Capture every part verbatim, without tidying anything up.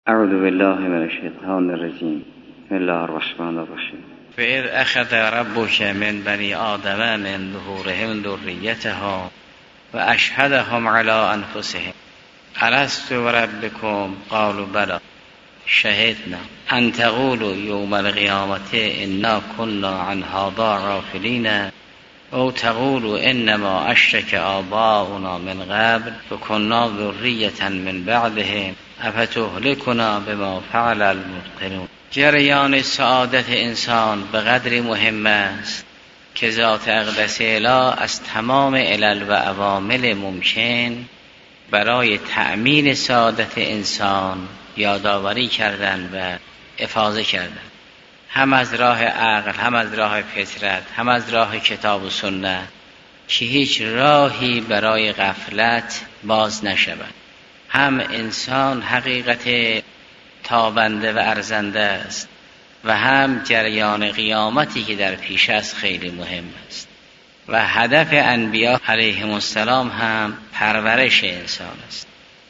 اعوذ بالله من الشیطان الرجیم. بسم الله الرحمن الرحیم. فإذ أخذ ربك من بني آدم من ظهورهم ذريتهم وأشهدهم على أنفسهم ألست بربكم قالوا بلى شهدنا أن تقولوا يوم القيامة إنا كنا عن هذا غافلين أو تقولوا إنما أشرك آباؤنا من قبل فكنا ذرية من بعدهم افتهلكنا بما فعل المبطلون. جریان سعادت انسان به قدری مهم است که ذات اقدس الهی از تمام علل و عوامل ممکن برای تأمین سعادت انسان یادآوری کردند و افاضه کردند، هم از راه عقل، هم از راه فطرت، هم از راه کتاب و سنت، که هیچ راهی برای غفلت باز نشود. هم انسان حقیقت تابنده و ارزنده است و هم جریان قیامتی که در پیش است خیلی مهم است و هدف انبیا علیهم السلام هم پرورش انسان است.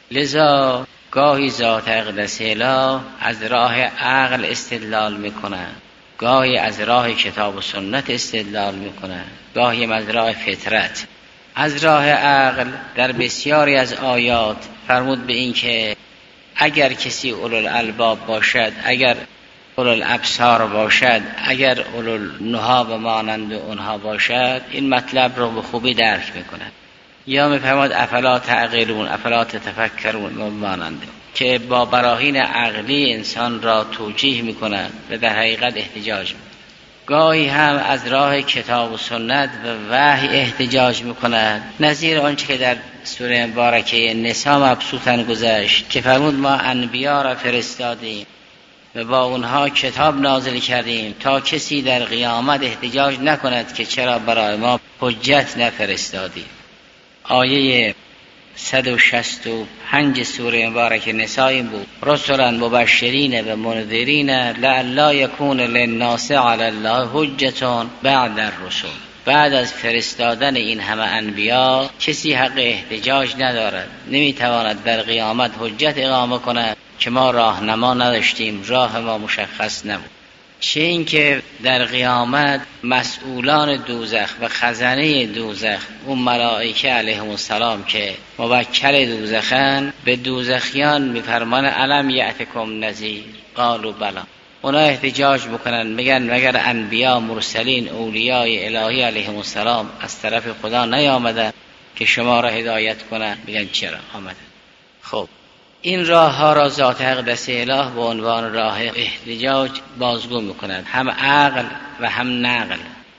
لذا گاهی ذات اقدس الهی از راه عقل استدلال میکنند، گاهی از راه کتاب و سنت استدلال میکنند، گاهی از راه فطرت. از راه عقل در بسیاری از آیات فرمود به این که اگر کسی اولوالالباب باشد، اگر اولوالابصار باشد، اگر اولوالنهی و مانند اونها باشد، این مطلب رو به خوبی درک میکنند. یا میفرماد افلا تعقلون، افلا تتفکرون و مانند، که با براهین عقلی انسان را توجیه میکنند و در حقیقت احتجاج میکنند. گاهی هم از راه کتاب و سنت و وحی احتجاج میکنند، نظیر آنچه که در سوره مبارکه نساء مبسوطاً گذشت که فرمود ما انبیا را فرستادیم و با اونها کتاب نازل کردیم تا کسی در قیامت احتجاج نکند که چرا برای ما حجت نفرستادی. آیه صد و شصت و پنج سوره مبارکه نساء این بود: رسلا مبشرین و منذرین لئلا یکون للناس علی الله حجة بعد الرسل. بعد از فرستادن این همه انبیا کسی حق احتجاج ندارد، نمیتواند در قیامت حجت اقامه کند که ما راهنما نداشتیم، راه ما مشخص نبود. چه این که در قیامت مسئولان دوزخ و خزنه دوزخ، اون ملائکه علیهم السلام که موکل دوزخن، به دوزخیان میفرمان الم یأتکم نذیر قالوا بلی. اونا احتجاج بکنن، میگن مگر انبیا، مرسلین، اولیای الهی علیهم السلام از طرف خدا نیامدن که شما را هدایت کنن؟ میگن چرا آمدن. خب این راه ها را ذات اقدس الهی به عنوان راه احتجاج بازگو میکنند، هم عقل و هم نقل.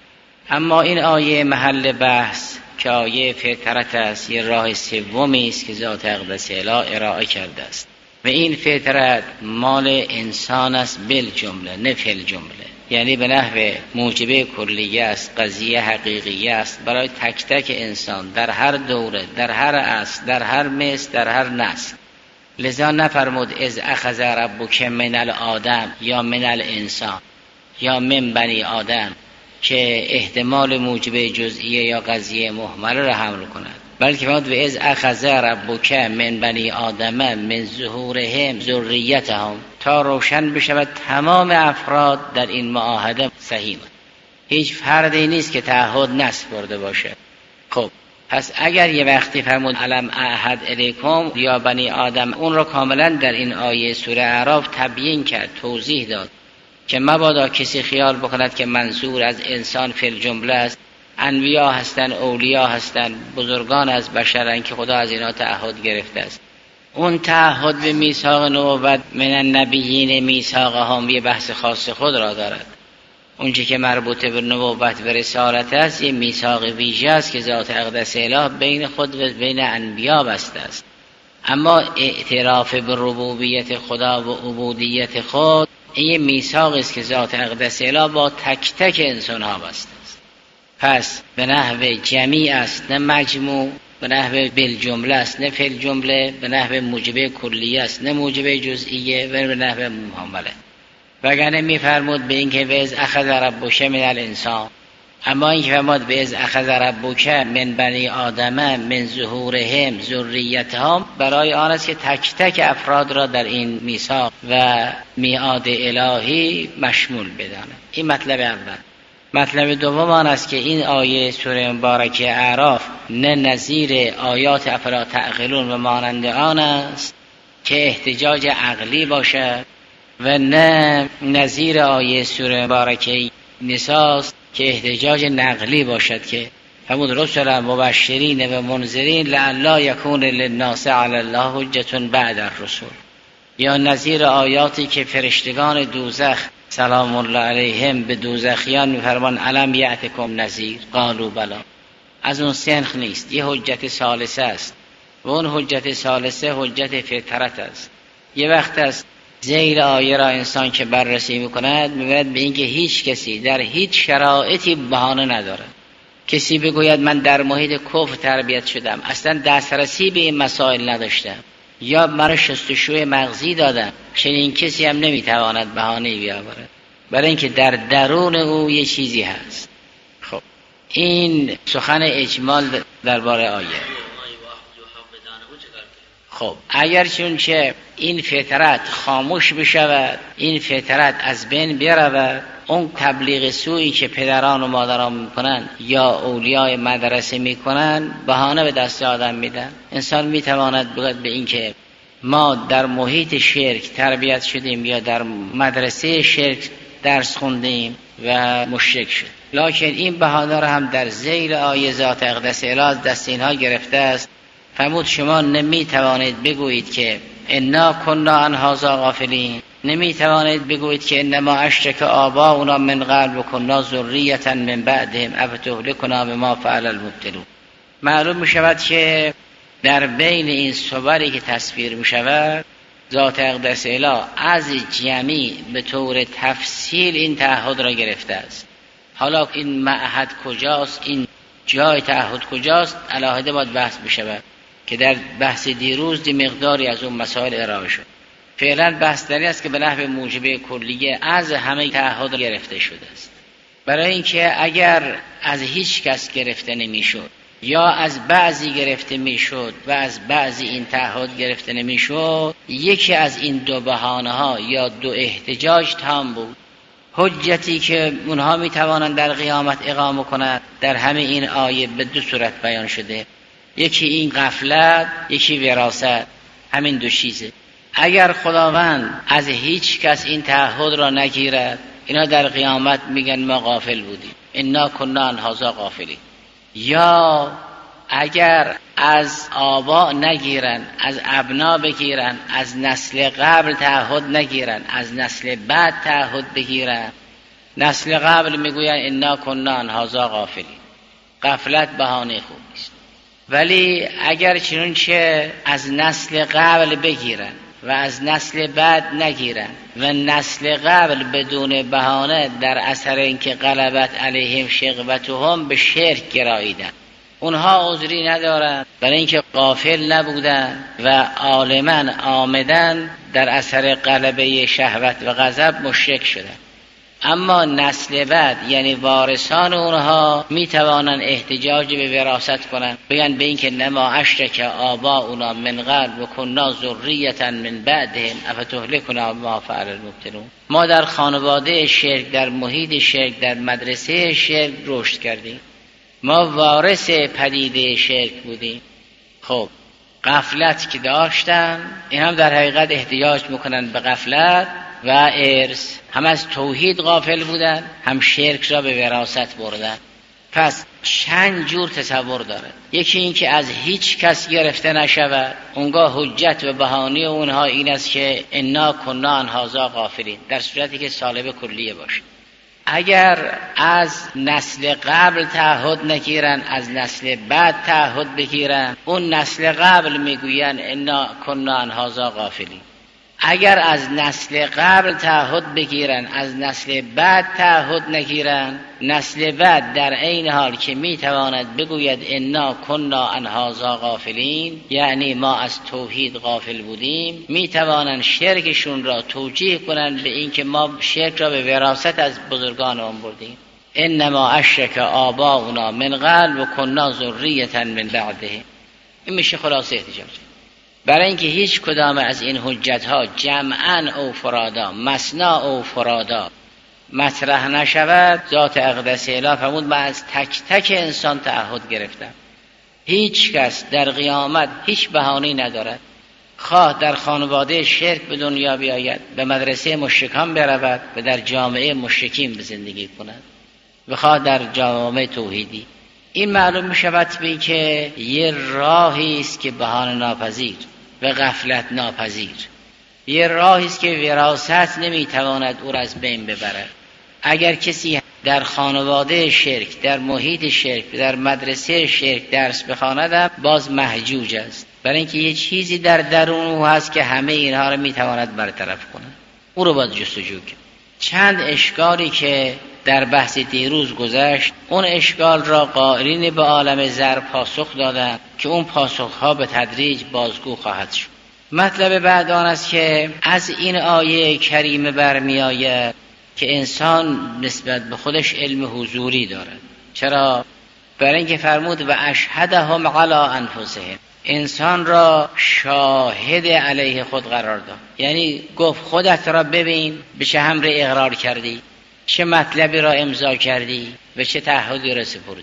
اما این آیه محل بحث که آیه فطرت است، یه راه سومی است که ذات اقدس الهی ارائه کرده است و این فطرت مال انسان است بالجمله، نه فی الجمله، یعنی به نحو موجبه کلیه است، قضیه حقیقیه است برای تک تک انسان در هر دوره، در هر عصر، در هر مصر، در هر نسل. لذا نفرمود اذ اخذ ربک من الآدم یا من الانسان یا من بنی آدم که احتمال موجبه جزئیه یا قضیه محمله را حمل کند، بلکه فرمود و اذ اخذ ربک من بنی آدم من ظهورهم ذریتهم، تا روشن بشود تمام افراد در این معاهده صحیح. هیچ فردی نیست که تعهد نسپرده باشه. خب پس اگر یه وقتی فرمود الم اعهد الیکم یا بنی آدم، اون را کاملا در این آیه سوره اعراف تبیین کرد، توضیح داد که مبادا کسی خیال بکند که منظور از انسان فی الجمله است. انبیا هستن، اولیا هستن، بزرگان از بشرن که خدا از اینا تعهد گرفته است. اون تعهد به میثاق نبوت من النبیین میثاقهم یه بحث خاص خود را دارد. اونچه که مربوط به نبوت و رسالت است یه میثاق ویژه است که ذات اقدس الهی بین خود و بین انبیا بسته است. اما اعتراف به ربوبیت خدا و عبودیت خود این میثاق است که ذات اقدس الهی با تک تک انسان ها بسته است. پس به نحو جمیع است نه مجموع، به نحو بالجمله است نه فی الجمله، به نحو موجبه کلیه است نه موجبه جزئیه، و به نحو محمله. وگرنه میفرمود به این که وز اخذ ربک من الانسان، اما این که فرمود به از اخذ ربک من بنی آدم من ظهورهم ذریتهم، برای آن است که تک تک افراد را در این میثاق و میعاد الهی مشمول بداند. این مطلب اول. مطلب دوم آن است که این آیه سوره مبارکه اعراف نه نظیر آیات افلا تعقلون و مانند آن است که احتجاج عقلی باشد و نه نظیر آیه سوره مبارکه نساء که احتجاج نقلی باشد که فرمود رسلا مبشرین و منذرین لئلا یکون للناس علی الله حجة بعد الرسل، یا نظیر آیاتی که فرشتگان دوزخ سلام الله علیهم به دوزخیان میفرمان الم یأتکم نذیر قالوا بلی. از اون سنخ نیست، یه حجت ثالثه است و اون حجت ثالثه حجت فطرت است. یه وقت است زیر آیه را انسان که بررسی میکند میبیند به اینکه هیچ کسی در هیچ شرایطی بهانه ندارد. کسی بگوید من در محیط کفر تربیت شدم، اصلا دسترسی به این مسائل نداشتم، یا مرا شستشوی مغزی دادم، چنین کسی هم نمیتواند بهانه بیاورد، برای اینکه در درون او یه چیزی هست. خب این سخن اجمال درباره آیه. خب اگر چون که این فطرت خاموش بشود، این فطرت از بین برود، اون تبلیغ سویی که پدران و مادران میکنن یا اولیای مدرسه میکنن بهانه به دست آدم میدن. انسان میتواند بگوید به این که ما در محیط شرک تربیت شدیم یا در مدرسه شرک درس خوندیم و مشرک شد، لکن این بهانه را هم در ذیل آیه ذات اقدس اله از دست اینها گرفته است. فرمود شما نمیتوانید بگویید که انا کنا عن هذا غافلین، نمیتوانید بگویید که انما اشرک آباؤنا من قبل و کنا ذریة من بعدهم افتهلکنا بما فعل المبطلون. معلوم میشود که در بین این صوری که تصویر میشود ذات اقدس اله از جمعی به طور تفصیل این تعهد را گرفته است. حالا این معهد کجاست، این جای تعهد کجاست، علاهده باید بحث بشود که در بحث دیروز دی مقداری از اون مسائل ارائه شد. فعلا بحث داری است که به نحو موجب کلیه از همه تعهد گرفته شده است، برای اینکه اگر از هیچ کس گرفته نمیشد یا از بعضی گرفته میشد و از بعضی این تعهد گرفته نمیشد، یکی از این دو بهانه ها یا دو احتجاج تام بود. حجتی که اونها میتوانند در قیامت اقامه کنند در همه این آیه به دو صورت بیان شده، یکی این غفلت، یکی وراثت. همین دو چیزه. اگر خداوند از هیچ کس این تعهد را نگیرد، اینا در قیامت میگن ما غافل بودیم، انا کنا عن هذا غافلین. یا اگر از آبا نگیرن، از ابنا بگیرن، از نسل قبل تعهد نگیرن، از نسل بعد تعهد بگیرن، نسل قبل میگوین انا کنا عن هذا غافلین. غفلت بهانه خوب نیست. ولی اگر چنانچه از نسل قبل بگیرن و از نسل بعد نگیرن و نسل قبل بدون بهانه در اثر اینکه غلبت علیهم شقوتهم به شرک گراییدن، اونها عذری ندارن برای اینکه غافل نبودن و عالما آمدن در اثر غلبه شهوت و غضب مشرک شدن. اما نسل بعد یعنی وارثان اونها میتوانن احتجاج به وراثت کنن، بگن به این که نما اشرک آباؤنا من قبل و کنا ذریة من بعدهم افتهلکنا بما فعل المبطلون. ما در خانواده شرک، در محیط شرک، در مدرسه شرک رشد کردیم، ما وارث پدیده شرک بودیم. خب غفلت که داشتن، این هم در حقیقت احتیاج میکنن به غفلت و ارث. هم از توحید غافل بودن، هم شرک را به وراثت بردن. پس چند جور تصور داره. یکی این که از هیچ کس گرفته نشود، اونگاه حجت و بهانه اونها این است که انا کنا عن هذا غافلین، در صورتی که سالب کلیه باشه. اگر از نسل قبل تعهد نگیرن، از نسل بعد تعهد بگیرن، اون نسل قبل میگوین انا کنا عن هذا غافلین. اگر از نسل قبل تعهد بگیرن، از نسل بعد تعهد نگیرن، نسل بعد در عین حال که میتواند بگوید انا کنا عن هذا غافلین، یعنی ما از توحید غافل بودیم، میتوانند شرکشون را توجیه کنند به این که ما شرک را به وراثت از بزرگانمون بردیم. انما اشرک آباؤنا من قبل و کنا ذریة من بعده. این میشه خلاصه احتجاج. برای اینکه هیچ کدام از این حجت ها جمعاً او فرادا، مثنا او فرادا مطرح نشود، ذات اقدس اله فرمود من از تک تک انسان تعهد گرفتم. هیچ کس در قیامت هیچ بهانه‌ای ندارد، خواه در خانواده شرک به دنیا بیاید، به مدرسه مشرکان برود و در جامعه مشرکین به زندگی کند، و خواه در جامعه توحیدی. این معلوم می شود به که یه راهی است که بهانه ناپذیر و غفلت ناپذیر، یه راهی است که وراثت نمی تواند او را از بین ببرد. اگر کسی در خانواده شرک، در محیط شرک، در مدرسه شرک درس بخواند باز محجوج است، برای اینکه یه چیزی در درون او هست که همه اینها را می تواند برطرف کند. او رو باید جستجو کرد. چند اشکالی که در بحث دیروز گذشت، اون اشکال را قائلین به عالم زر پاسخ دادند که اون پاسخها به تدریج بازگو خواهد شد. مطلب بعد آن است که از این آیه کریمه برمی آید که انسان نسبت به خودش علم حضوری دارد. چرا؟ برای اینکه فرمود و اشهدهم علی انفسهم، انسان را شاهد علیه خود قرار داد. یعنی گفت خودت را ببین، به چه امر اقرار کردی، چه مطلبی را امضا کردی و چه تعهدی را سپردی.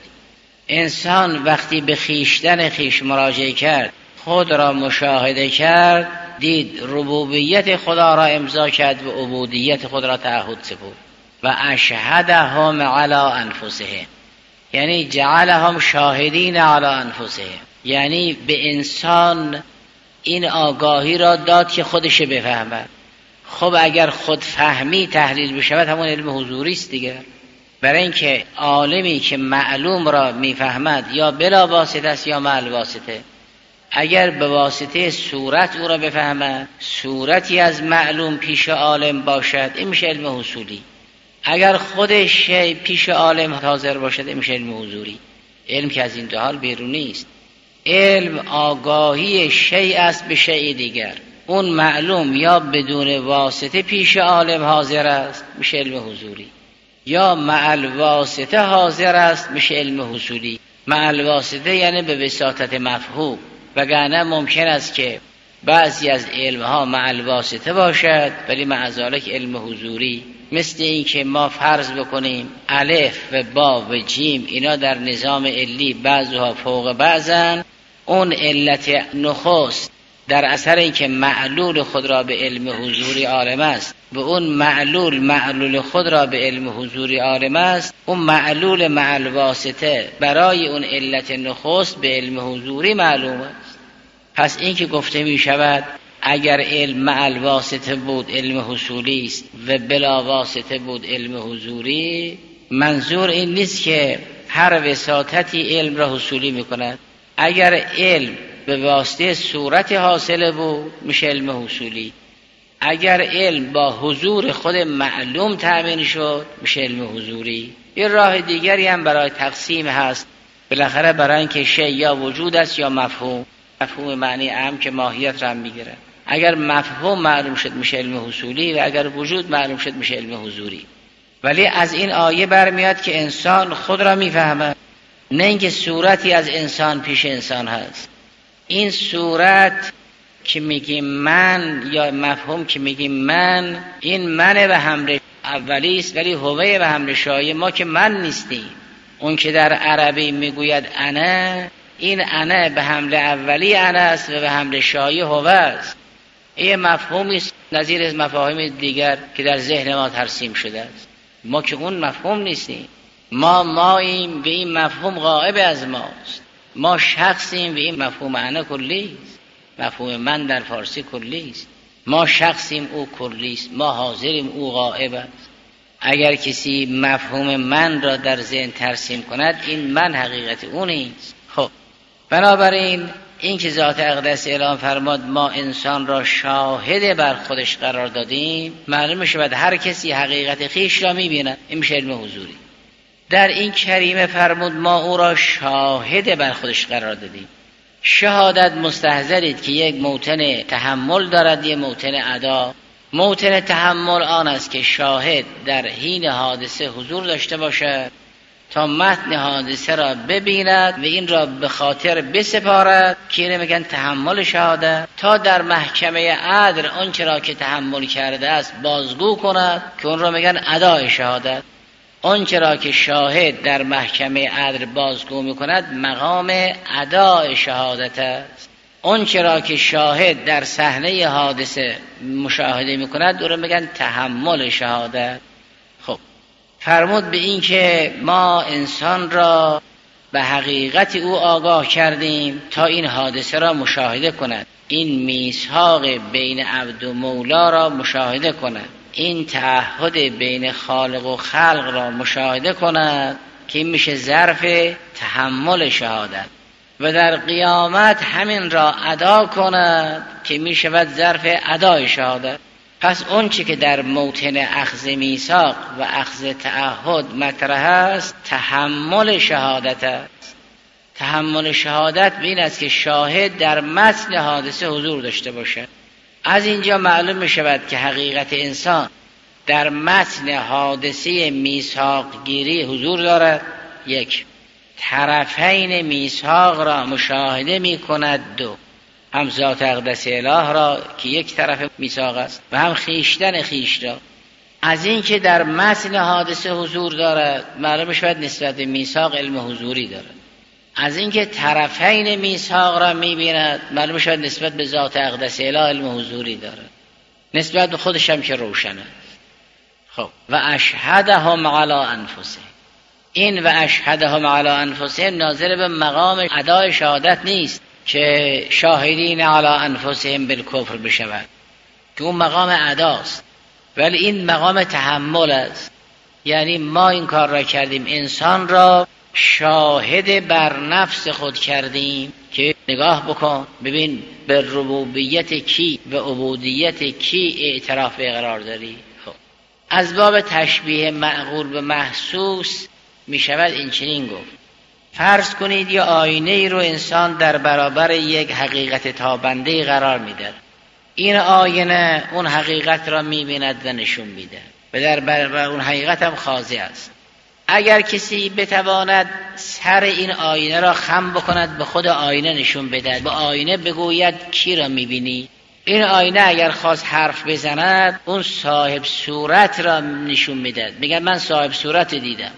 انسان وقتی به خیشتن خیش مراجعه کرد، خود را مشاهده کرد، دید ربوبیت خدا را امضا کرد و عبودیت خود را تعهد سپرد. و اشهدهم علی انفسهم، یعنی جعلهم شاهدین علی انفسهم، یعنی به انسان این آگاهی را داد که خودش بفهمد. خب اگر خود فهمی تحلیل بشود همون علم حضوری است دیگر. برای اینکه عالمی که معلوم را میفهمد یا بلا واسطه است یا مع الواسطه، اگر به واسطه صورت او را بفهمد، صورتی از معلوم پیش عالم باشد، این میشه علم حصولی. اگر خودش پیش عالم حاضر باشد، این میشه علم حضوری. علم که از این دو حال بیرونی است. علم آگاهی شیء است به شیء دیگر. اون معلوم یا بدون واسطه پیش عالم حاضر است، میشه علم حضوری، یا مع الواسطه حاضر است، میشه علم حصولی. مع الواسطه یعنی به وساطت مفهوم، وگرنه ممکن است که بعضی از علمها مع الواسطه باشد ولی مع ذلک علم حضوری. مثل این که ما فرض بکنیم الف و با و جیم اینا در نظام علی بعضها فوق بعضن، اون علت نخست در اثر اینکه معلول خود را به علم حضوری عالم است و اون معلول معلول خود را به علم حضوری عالم است، اون معلول مع الواسطه برای اون علت نخست به علم حضوری معلوم است. پس این که گفته می شود اگر علم مع الواسطه بود علم حصولی است و بلا واسطه بود علم حضوری، منظور این نیست که هر وساطتی علم را حصولی می کند. اگر علم به واسطه صورت حاصله بود میشه علم حصولی، اگر علم با حضور خود معلوم تأمین شد میشه علم حضوری. یه راه دیگری هم برای تقسیم هست، بالاخره برای اینکه شیء یا وجود است یا مفهوم. مفهوم معنی عام که ماهیت را هم میگیره. اگر مفهوم معلوم شد میشه علم حصولی و اگر وجود معلوم شد میشه علم حضوری. ولی از این آیه برمیاد که انسان خود را میفهمد، نه اینکه صورتی از انسان پیش انسان هست. این صورت که میگیم من یا مفهوم که میگیم من، این من به حمل اولی است ولی هوه به حمل شایع. ما که من نیستیم. اون که در عربی میگوید انا، این انا به حمل اولی انا است و به حمل شایع هوه است. این مفهومی است نظیر از مفاهیم دیگر که در ذهن ما ترسیم شده است. ما که اون مفهوم نیستیم. ما ماییم و این مفهوم غائب از ماست. ما شخصیم و این مفهوم انا کلی است. مفهوم من در فارسی کلی است. ما شخصیم او کلی است. ما حاضریم او غائب است. اگر کسی مفهوم من را در ذهن ترسیم کند، این من حقیقت اون نیست. خب بنابراین این که ذات اقدس اعلام فرماد ما انسان را شاهد بر خودش قرار دادیم، معلوم میشه هر کسی حقیقت خیش را میبیند. این میشه علم حضوری. در این کریمه فرمود ما او را شاهد بر خودش قرار دادیم. شهادت مستحضرید که یک موطن تحمل دارد، یک موطن ادا. موطن تحمل آن است که شاهد در حین حادثه حضور داشته باشد تا متن حادثه را ببیند و این را به خاطر بسپارد که اینه میگن تحمل شهادت، تا در محکمه عدل آنچه را که تحمل کرده است بازگو کند که اون را میگن ادای شهادت. آنچه را که شاهد در محکمه عدل بازگو میکند مقام ادای شهادت است. آنچه را که شاهد در صحنه حادثه مشاهده میکند او را میگن تحمل شهادت. خب فرمود به این که ما انسان را به حقیقت او آگاه کردیم تا این حادثه را مشاهده کند، این میثاق بین عبد و مولا را مشاهده کند، این تعهد بین خالق و خلق را مشاهده کند که این میشه ظرف تحمل شهادت و در قیامت همین را ادا کند که میشود ظرف ادای شهادت. پس اون چی که در موطن اخذ میثاق و اخذ تعهد مطرح است تحمل شهادت است. تحمل شهادت به این است که شاهد در متن حادثه حضور داشته باشد. از اینجا معلوم می شود که حقیقت انسان در متن حادثه میثاق گیری حضور دارد. یک، طرفین میثاق را مشاهده می کند. دو، هم ذات اقدس اله را که یک طرف میثاق است و هم خیشتن خیش را. از این که در متن حادثه حضور دارد معلوم می شود نسبت به میثاق علم حضوری دارد. از اینکه طرفین میثاق را می‌بیند معلوم شد نسبت به ذات اقدس اله علم حضوری داره، نسبت به خودش هم که روشن است. خب و اشهدهم علی انفسهم، این و اشهدهم علی انفسهم ناظر به مقام ادای شهادت نیست که شاهدین علی انفسهم بالکفر بشود که اون مقام اداست، ولی این مقام تحمل است. یعنی ما این کار را کردیم، انسان را شاهد بر نفس خود کردیم که نگاه بکن ببین به ربوبیت کی و عبودیت کی اعتراف اقرار داری. خب از باب تشبیه معقول به محسوس می شود این چنین گفت: فرض کنید یه آینه ای رو انسان در برابر یک حقیقت تابنده قرار میده. این آینه اون حقیقت را می بیند و نشون میده و در برابر اون حقیقت هم خاضع است. اگر کسی بتواند سر این آینه را خم بکند به خود آینه نشون بدهد، به آینه بگوید کی را میبینی، این آینه اگر خواست حرف بزند اون صاحب صورت را نشون میدهد، میگه من صاحب صورت دیدم.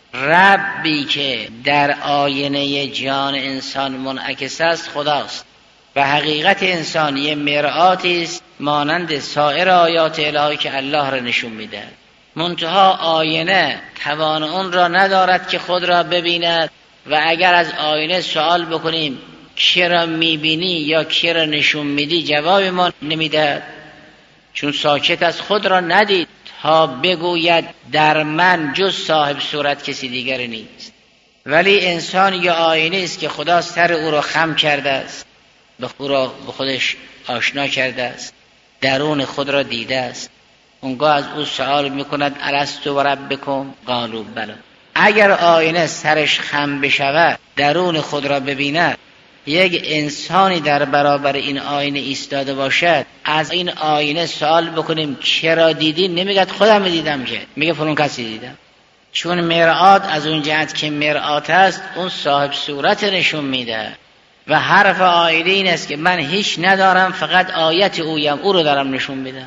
ربی که در آینه جان انسان منعکس است خداست و حقیقت انسان یه مرآتی است مانند سایر آیات الهی که الله را نشون میدهد. منتها آینه توان اون را ندارد که خود را ببیند و اگر از آینه سوال بکنیم کی را میبینی یا کی را نشون میدی جواب ما نمیدهد، چون ساکت از خود را ندید تا بگوید در من جز صاحب صورت کسی دیگری نیست. ولی انسان یا آینه است که خدا سر او را خم کرده است، به خود را به خودش آشنا کرده است، درون خود را دیده است. اونگاه از او سوال میکند الست و ربکم قالوا بلی. اگر آینه سرش خم بشود درون خود را ببیند، یک انسانی در برابر این آینه ایستاده باشد، از این آینه سوال بکنیم چرا دیدی، نمیگه خودم دیدم، که میگه فلان کسی دیدم. چون مرآت از اون جهت که مرآت است اون صاحب صورت نشون میده و حرف آینه این است که من هیچ ندارم فقط آیت اویم، او رو دارم نشون میدم.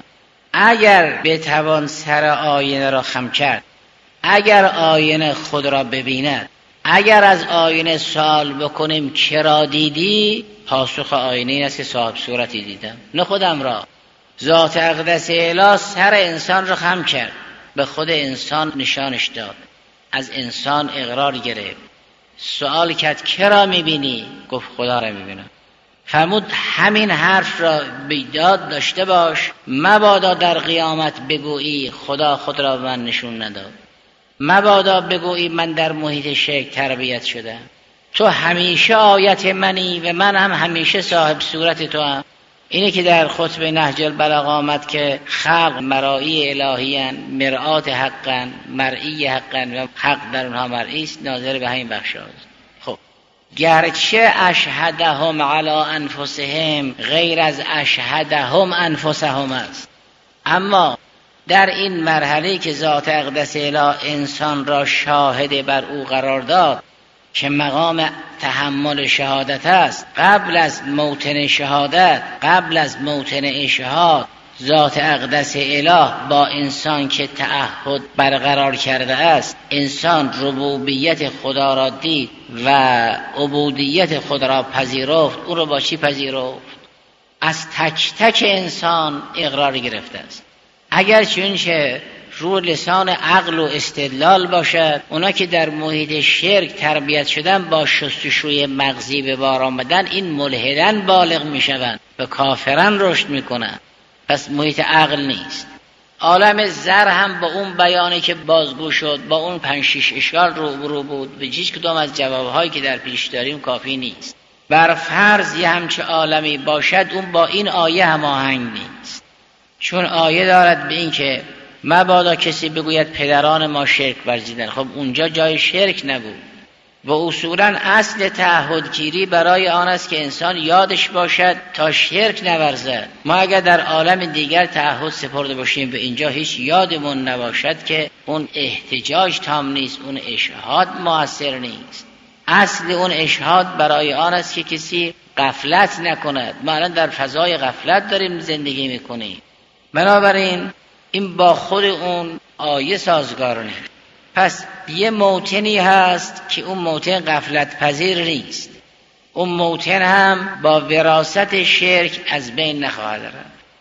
اگر بتوان سر آینه را خم کرد، اگر آینه خود را ببیند، اگر از آینه سوال بکنیم چرا دیدی، پاسخ آینه این است که صاحب صورتی دیدم، نه خودم را. ذات اقدس اله سر انسان را خم کرد، به خود انسان نشانش داد، از انسان اقرار گرفت، سوال کرد چرا میبینی، گفت خدا را میبینم. فرمود همین حرف را بیداد داشته باش، مبادا در قیامت بگویی خدا خود را به من نشون نداد، مبادا بگویی من در محیط شرک تربیت شدم، تو همیشه آیت منی و من هم همیشه صاحب صورت تو هم. اینه که در خطبه نهج البلاغه آمد که خلق مرئی الهیان، مرآت حقا، مرئی حقا و حق در اونها مرئی است، ناظر به همین بخش است. خب گرچه اشهدهم علی انفسهم غیر از اشهدهم انفسهم است، اما در این مرحله که ذات اقدس اله انسان را شاهد بر او قرار داد که مقام تحمل شهادت است، قبل از موطن شهادت، قبل از موطن اشهاد، ذات اقدس اله با انسان که تعهد برقرار کرده است، انسان ربوبیت خدا را دید و عبودیت خدا را پذیرفت. او را با چی پذیرفت؟ از تک تک انسان اقرار گرفته است. اگر چونچه رو لسان عقل و استدلال باشد، اونا که در محیط شرک تربیت شدن با شستشوی مغزی به بار آمدن، این ملحدن بالغ می شوند و کافرن رشد می کنند. پس محیط عقل نیست. عالم زر هم با اون بیانی که بازگو شد، با اون پنج شش اشکال روبرو بود، به هیچ کدام از جوابهایی که در پیش داریم کافی نیست. بر فرض یه همچه عالمی باشد، اون با این آیه هماهنگ نیست، چون آیه دارد به این که مبادا کسی بگوید پدران ما شرک ورزیدن. خب اونجا جای شرک نبود و اصولا اصل تعهدگیری برای آن است که انسان یادش باشد تا شرک نورزد. ما اگر در عالم دیگر تعهد سپرده باشیم به اینجا هیچ یادمون نباشد که اون احتجاج تام نیست، اون اشهاد موثر نیست. اصل اون اشهاد برای آن است که کسی غفلت نکند. ما الان در فضای غفلت داریم زندگی میکنیم، بنابراین این با خود اون آیه سازگار نیست. پس یه موطنی هست که اون موطن غفلت پذیر نیست، اون موطن هم با وراثت شرک از بین نخواهد رفت.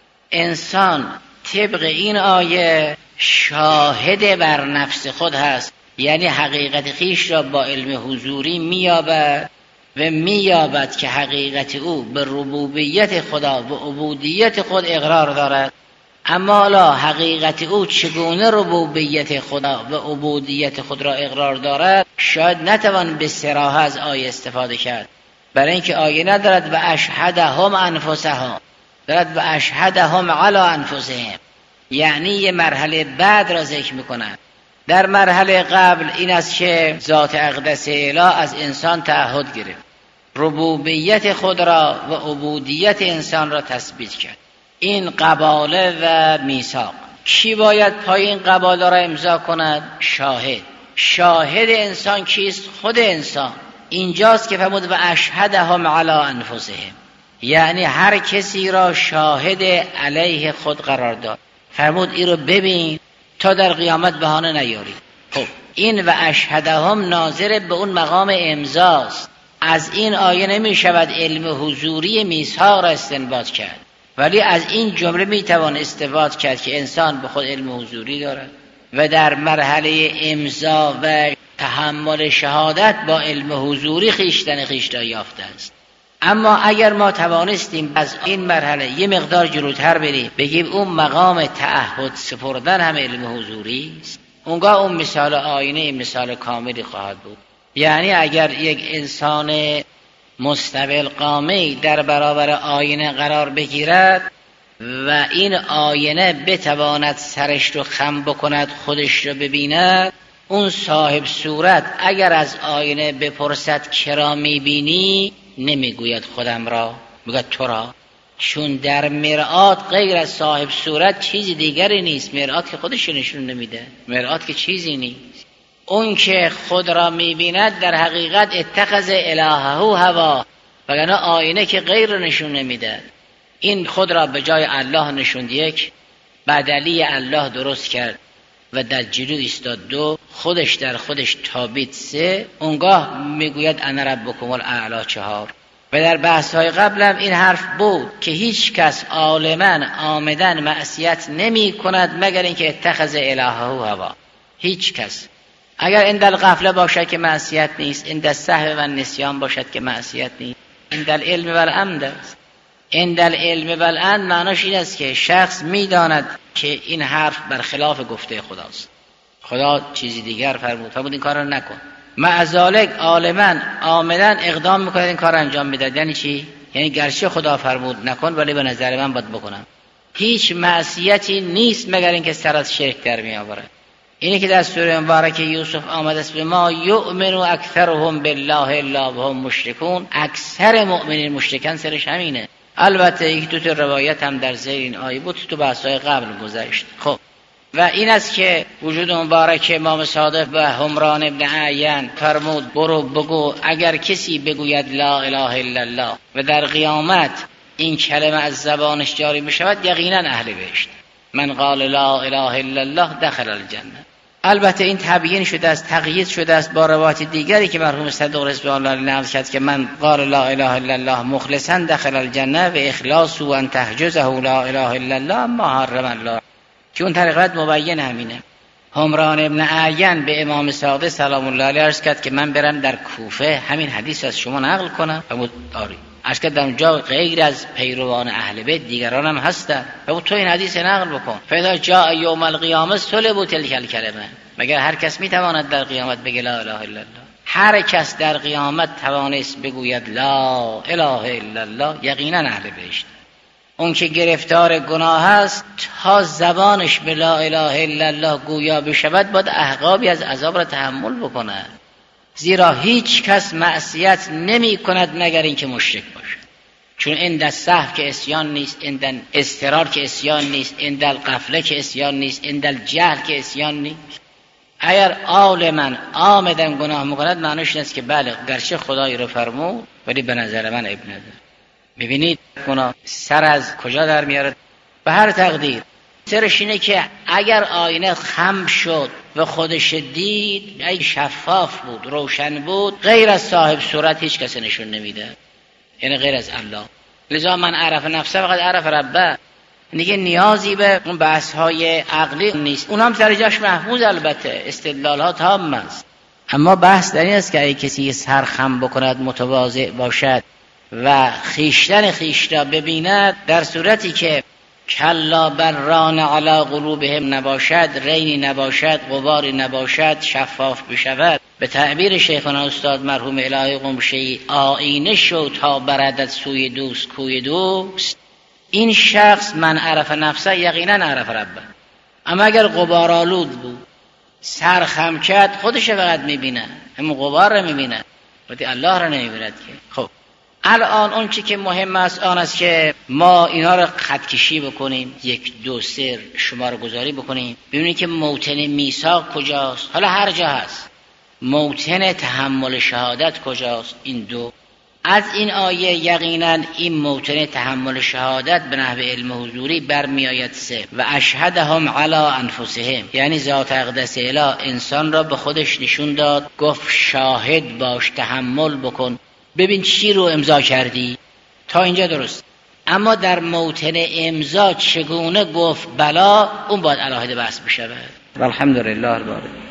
انسان طبق این آیه شاهد بر نفس خود هست، یعنی حقیقت خیش را با علم حضوری میابد و میابد که حقیقت او به ربوبیت خدا و عبودیت خود اقرار دارد. اما حالا حقیقت او چگونه ربوبیت خدا و عبودیت خود را اقرار دارد شاید نتوان به صراحت از آیه استفاده کرد، برای اینکه آیه ندارد و اشهدهم انفسهم، دارد و اشهدهم علی انفسهم، یعنی یه مرحله بعد را ذکر میکنند. در مرحله قبل این است که ذات اقدس اله از انسان تعهد گرفت، ربوبیت خود را و عبودیت انسان را تثبیت کرد. این قباله و میثاق. کی باید پای این قباله را امضا کند؟ شاهد. شاهد انسان کیست؟ خود انسان. اینجاست که فرمود و اشهدهم علی انفسهم، یعنی هر کسی را شاهد علیه خود قرار داد. فرمود این رو ببین تا در قیامت بهانه نیاری. خب این و اشهدهم ناظر به اون مقام امضاست. از این آیه نمی شود علم حضوری میثاق را استنباط کرد، ولی از این جمله می توان استنباط کرد که انسان به خود علم حضوری دارد و در مرحله امضا و تحمل شهادت با علم حضوری خویشتن خویش را یافته است. اما اگر ما توانستیم از این مرحله یه مقدار جلوتر بریم، بگیم اون مقام تعهد سپردن هم علم حضوری است، اونگاه اون مثال آینه مثال کاملی خواهد بود. یعنی اگر یک انسان مستقل قامی در برابر آینه قرار بگیرد و این آینه بتواند سرش رو خم بکند، خودش رو ببیند، اون صاحب صورت اگر از آینه بپرسد کرا میبینی، نمیگوید خودم را، میگوید تو را، چون در مرآت غیر از صاحب صورت چیزی دیگری نیست. مرآت که خودش نشون نمیده، مرآت که چیزی نیست. اون که خود را میبیند در حقیقت اتخذ الهه هوا، وگرنه آینه که غیر نشون نمیده. این خود را به جای الله نشوند یک، بدلی الله درست کرد و در جلو ایستاد دو، خودش در خودش تابید سه، اونگاه میگوید انا ربکم الاعلی چهار. و در بحث های قبلم این حرف بود که هیچ کس عالما آمدن معصیت نمی کند مگر اینکه اتخذ الهه هوا. هیچ کس. اگر اندل غفله باشد که معصیت نیست، اندل سهو و نسیان باشد که معصیت نیست، اندل علم و الامد است. اندل علم و الامد معناش این است که شخص میداند که این حرف برخلاف گفته خداست، خدا چیزی دیگر فرمود، فرمود این کار را نکن. معذالک عالما آمدن اقدام میکنه این کار انجام میده. یعنی چی؟ یعنی گرچه خدا فرمود نکن ولی به نظر من باید بکنم. هیچ معصیتی نیست مگر اینکه سر از شرک در می آورد. اینی که در سوره مبارکه یوسف آمده است به ما یؤمن اکثرهم بالله الا وهم مشرکون، اکثر مؤمنین مشرکن، سرش همینه. البته یک دو تا روایت هم در زیر این آیه بود تو بحث‌های قبل گذشت. خب و این است که وجود مبارک امام صادق و همران ابن اعین فرمود برو بگو اگر کسی بگوید لا اله الا الله و در قیامت این کلمه از زبانش جاری بشود یقینا اهل بهشت. من قال لا اله الا الله دخل الجنه. البته این تبیین شده است، تقیید شده است با روایت دیگری که مرحوم صدوق رضوان الله نقل کرد که من قال لا اله الا الله مخلصا دخل الجنه و اخلاص و ان تحجزه لا اله الا الله ما حرم الله، که اون طریقت مبین همینه. همران ابن اعین به امام صادق سلام الله علیه عرض کرد که من برم در کوفه همین حدیث از شما نقل کنم. و آری عرض کرد در اونجا غیر از پیروان اهل بیت دیگران هم هستند و تو این حدیث نقل بکن. فاذا جاء یوم القیامه صلبوا تلک الکلمه. مگر هر کس میتواند در قیامت بگه لا اله الا الله؟ هر کس در قیامت توانست بگوید لا اله الا الله یقینا اهل بهشت. اون که گرفتار گناه است تا زبانش به لا اله الا الله گویا بشود باید احقابی از عذاب را تحمل بکند، زیرا هیچ کس معصیت نمی کند مگر اینکه مشرک باشد. چون این در سهو که عصیان نیست، این در اضطرار که عصیان نیست، این در غفله که عصیان نیست، این در جهل که عصیان نیست. اگر عالما عامدن گناه میکند معنیش نیست که بله گرچه خدای رو فرمود ولی به نظر من عیب نداره. ببینید گناه سر از کجا در میاره؟ به هر تقدیر. سرش اینه که اگر آینه خم شد و خودش دید ای شفاف بود، روشن بود، غیر از صاحب صورت هیچ کسی نشون نمیده، یعنی غیر از الله. لذا من عرف نفسه فقط عرف ربه. دیگه نیازی به اون بحث های عقلی نیست. اونم سر جاش محفوظ، البته استدلال ها تام است، اما بحث در این است که اگه کسی سر خم بکند، متواضع باشد و خیشتن خیش را ببیند، در صورتی که کلا بل ران علی قلوبهم نباشد، رینی نباشد، غباری نباشد، شفاف بشود، به تعبیر شیخنا استاد مرحوم الهی قمشی آینه شو تا بردت سوی دوست کوی دوست، این شخص من عرف نفسه یقینا عرف ربه. اما اگر غبار آلود بود، سر خم کرد، خودش فقط میبینه، همون غبار رو میبینه ولی الله رو نمیبیند که. خب الان اون چی که مهم است آن است که ما اینا رو خط کشی بکنیم، یک دو سر شمار گذاری بکنیم، ببینیم که موطن میثاق کجاست. حالا هر جا هست. موطن تحمل شهادت کجاست؟ این دو. از این آیه یقینا این موطن تحمل شهادت به نحو علم حضوری برمیآید سه و اشهدهم علی انفسهم، یعنی ذات اقدس اله انسان را به خودش نشون داد، گفت شاهد باش، تحمل بکن، ببین چی رو امضا کردی. تا اینجا درست. اما در موطن امضا چگونه گفت بلا، اون باید علاهده بحث بشود. والحمدلله الباری.